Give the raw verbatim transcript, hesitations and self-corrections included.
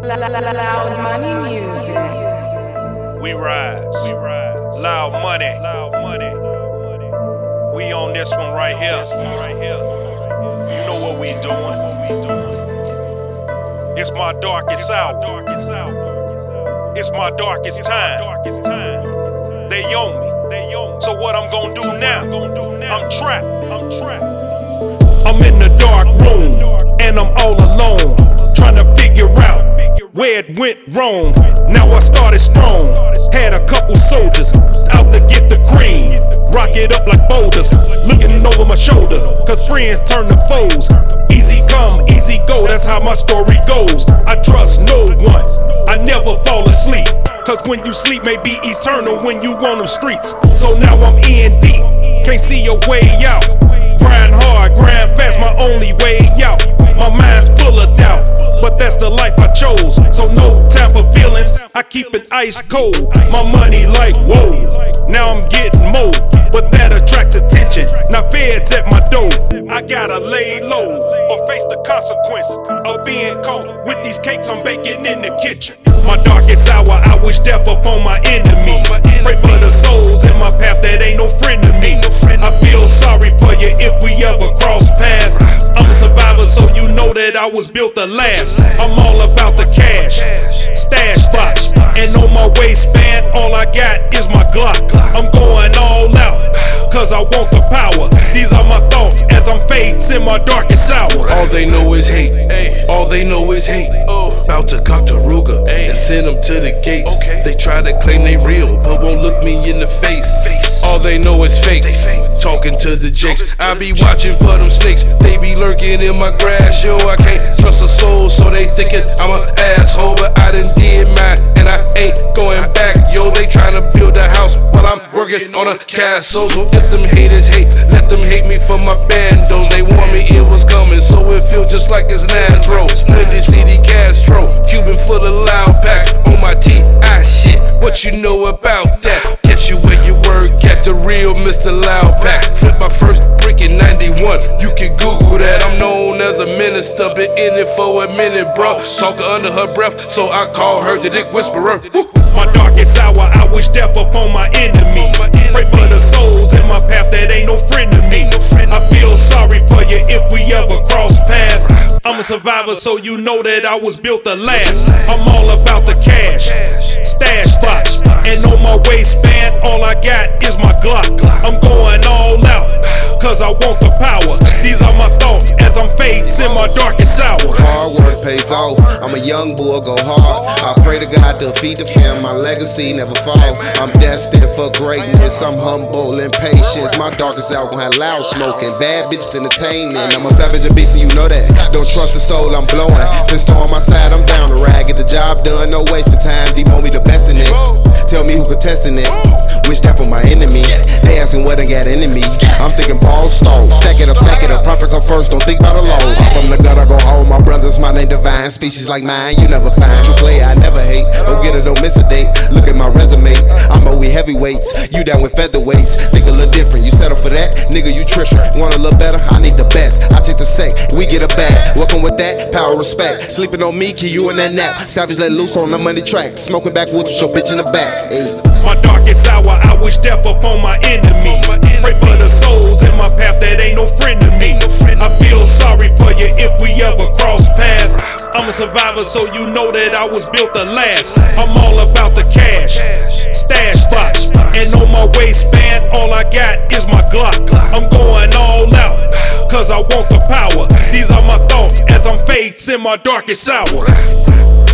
Loud money music. We rise. We rise. Loud money. Loud money. We on this one right here. Right here. You know what we doing. What we doing. It's my darkest hour. It's my darkest time. They own me. They own me. So what I'm gonna do now? I'm trapped. I'm trapped. I'm in the dark room and I'm all alone, trying to figure out where it went wrong. Now I started strong, had a couple soldiers out to get the cream, rock it up like boulders, looking over my shoulder, cause friends turn to foes. Easy come, easy go, that's how my story goes. I trust no one, I never fall asleep, cause when you sleep may be eternal when you on them streets. So now I'm in deep, can't see a way out. Grind hard, grind fast, my only way out. My mind's full of doubt, but that's the life I chose. So no time for feelings, I keep it ice cold. My money like whoa, now I'm getting more, but that attracts attention. Now feds at my door, I gotta lay low or face the consequence of being caught with these cakes I'm baking in the kitchen. My darkest hour, I wish death upon my enemies. Pray for the souls in my path that ain't no friend to me. I feel sorry for you if we ever cross paths. I'm a survivor, so you know that I was built to last. I'm all about the cash, stash spots, and on my waistband, all I got is my Glock. I'm going all out, cause I want the power. These are my thoughts as I'm facing my darkest hour. All they know is hate, all they know is hate. About to cock the Ruger and send them to the gates. They try to claim they real, but won't look me in the face. All they know is fake, talking to the jakes. I be watching for them snakes, they be lurking in my grass. Yo, I can't trust a soul, so they thinking I'm an asshole. But I done did mine, and I ain't going back. Yo, they tryna build a house while I'm working on a castle. So if them haters hate, let them hate me for my bandos. They warned me it was coming, so it feel just like it's natural. Lindy City Castro, Cuban for the loud pack on my T I shit. What you know about that? Get you where you work at, the real Mister Loud Pack. Flip my first freaking ninety-one, you can Google that. I'm known as a minister, been in it for a minute, bro. Talking under her breath, so I call her the dick whisperer. Woo. My darkest hour, I wish death upon my enemies. Pray for the souls in my path that ain't no friend to me. I feel sorry for you if we ever cross paths. I'm a survivor, so you know that I was built to last. I'm all about the cash, stash spots, and on my waistband, all I got is my Glock. I'm going all out, cause I want the power. These are my thoughts as I'm facing my darkest hour. Hard work pays off, I'm a young boy, go hard. I pray to God to feed the fam, my legacy never fall. I'm destined for greatness, I'm humble and patient. My darkest hour gon' have loud smoking, bad bitches entertainment. I'm a savage and beast and you know that. Don't trust the soul I'm blowing. Pistol on my side, I'm down to ride. Get the job done, no wasting time. Demo me the best in it. Tell me who contesting it. Wish that for my enemy. They asking what I got in me. I'm thinking ball stall. Stack it up, stack it up. Profit come first, don't think about the lows. From the gut I go home, my brothers, my name divine. Species like mine, you never find. True play, I never hate. Don't get it, don't miss a date. Look at my resume, I'm a we heavyweights. You down with featherweights. Think a little different, you settle for that? Nigga, you trippin'. Want a little better? I need the best. I take the sec, we get a bag. Welcome with that, power, respect. Sleeping on me, keep you in that nap. Savage let loose on the money track. Smoking backwoods with your bitch in the back. Ay. My darkest hour, I wish death upon my enemies. Pray for the souls in my path that ain't no friend to me. I feel sorry for you if we ever cross paths. I'm a survivor, so you know that I was built to last. I'm all about the cash, stash spots, and on my waistband, all I got is my Glock. I'm going all out, cause I want the power. These are my thoughts as I'm facing my darkest hour.